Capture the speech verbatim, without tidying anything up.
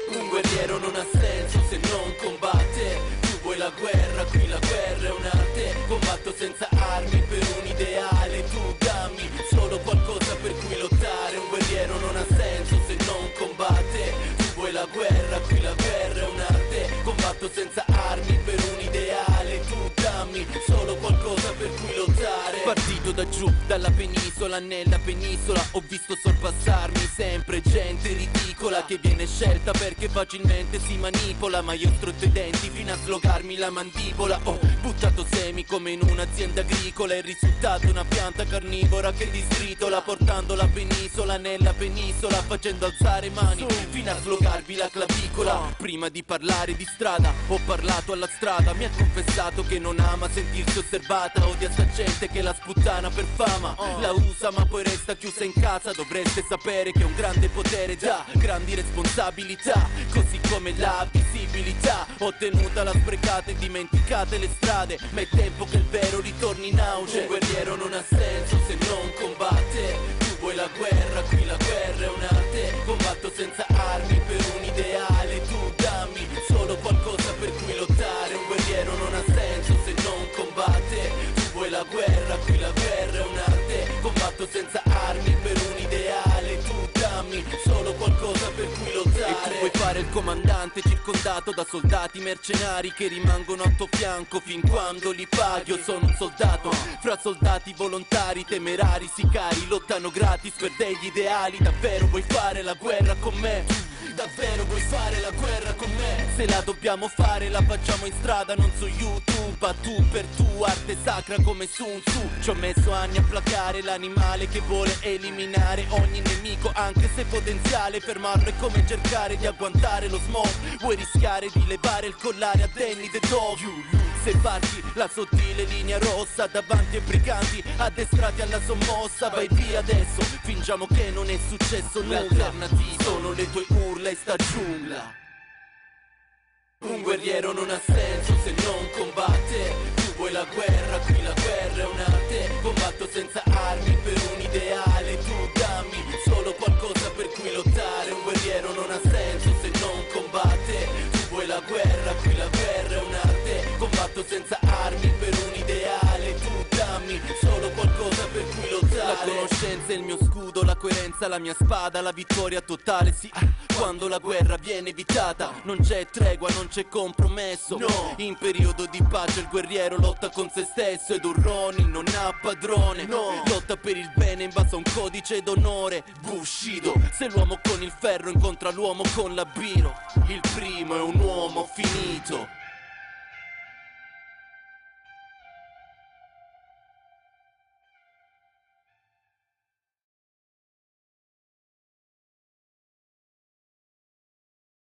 Un guerriero non ha senso se non combatte. Tu vuoi la guerra, qui la guerra è un'arte. Combatto senza armi per un ideale. Tu dammi solo qualcosa per cui lottare. Un guerriero non ha senso se non combatte. Tu vuoi la guerra, qui la guerra è un'arte. Combatto senza armi per un ideale. Tu dammi solo qualcosa per cui lottare. Partito da giù, dalla penisola, nella penisola ho visto sorpassarmi sempre gente ridicola che viene scelta perché facilmente si manipola. Ma io ho stretto i denti fino a slogarmi la mandibola. Ho buttato semi come in un'azienda agricola. Il risultato è una pianta carnivora che distritola, portando la penisola nella penisola, facendo alzare mani fino a slogarvi la clavicola. Prima di parlare di strada ho parlato alla strada. Mi ha confessato che non ama sentirsi osservata. Odia sta gente che la sputtana per fama, la usa ma poi resta chiusa in casa. Dovreste sapere che un grande potere dà grandi responsabilità, così come la visibilità. Ottenuta la sprecata e dimenticate le strade, ma è tempo che il vero ritorni in auge. Un guerriero non ha senso se non combatte. Tu vuoi la guerra, qui la guerra è un'arte. Combatto senza armi per un ideale. Tu dammi solo qualcosa per cui lottare. Un guerriero non ha senso se non combatte. Tu vuoi la guerra, qui la guerra è un'arte. Combatto senza armi per un ideale. Tu dammi solo qualcosa per cui lottare. E tu vuoi fare il comandante circondato da soldati mercenari che rimangono al tuo fianco fin quando li paghi. Io sono un soldato fra soldati volontari, temerari, sicari, lottano gratis per degli ideali. Davvero vuoi fare la guerra con me? Davvero vuoi fare la guerra con me? Se la dobbiamo fare la facciamo in strada, non su YouTube, a tu per tu, arte sacra come Sun Tzu. Ci ho messo anni a placare l'animale che vuole eliminare ogni nemico, anche se potenziale. Fermarlo è come cercare di agguantare lo smog. Vuoi rischiare di levare il collare a Danny the Dog? Se parti la sottile linea rossa davanti ai briganti addestrati alla sommossa. Vai via adesso, fingiamo che non è successo nulla. L'alternativa sono le tue urla e sta giungla. Un guerriero non ha senso se non combatte. Tu vuoi la guerra, qui la guerra è un'arte. Combatto senza armi per un ideale. Tu dammi solo qualcosa per cui lottare. Un guerriero non ha senso se non combatte. Tu vuoi la guerra, qui la guerra è un'arte. Combatto senza armi per un ideale. Tu dammi solo qualcosa per cui lottare. La conoscenza è il mio scudo, la coerenza la mia spada. La vittoria totale, sì, quando la guerra viene evitata. Non c'è tregua, non c'è compromesso, no. In periodo di pace il guerriero lotta con se stesso. Ed un Ronin non ha padrone, no. Lotta per il bene in base a un codice d'onore. Bushido, se l'uomo con il ferro incontra l'uomo con la biro, il primo è un uomo finito.